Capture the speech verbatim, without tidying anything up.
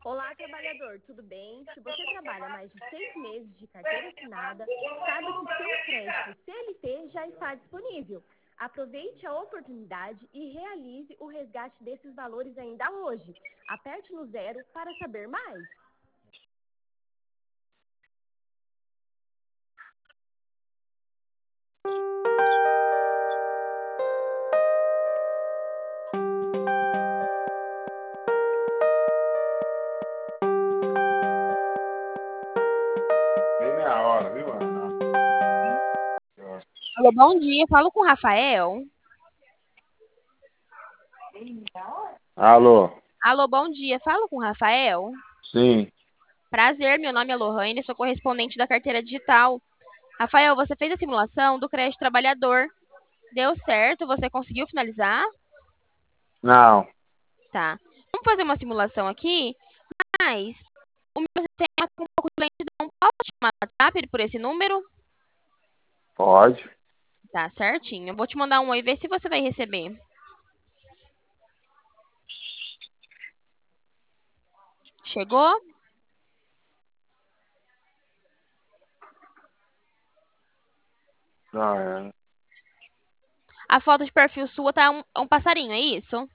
Olá, trabalhador, tudo bem? Se você trabalha mais de seis meses de carteira assinada, saiba que seu crédito C L T já está disponível. Aproveite a oportunidade e realize o resgate desses valores ainda hoje. Aperte no zero para saber mais. Bem meia hora, viu, Ana? Alô, bom dia. Falo com o Rafael. Alô? Alô, bom dia. Falo com o Rafael. Sim. Prazer, meu nome é Lohane, sou correspondente da carteira digital. Rafael, você fez a simulação do crédito trabalhador. Deu certo? Você conseguiu finalizar? Não. Tá. Vamos fazer uma simulação aqui, mas o meu sistema com um pouco de lentidão. Posso te chamar no WhatsApp por esse número? Pode. Tá certinho. Eu vou te mandar um oi, ver se você vai receber. Chegou? Não, é. A foto de perfil sua tá um, um passarinho, é isso?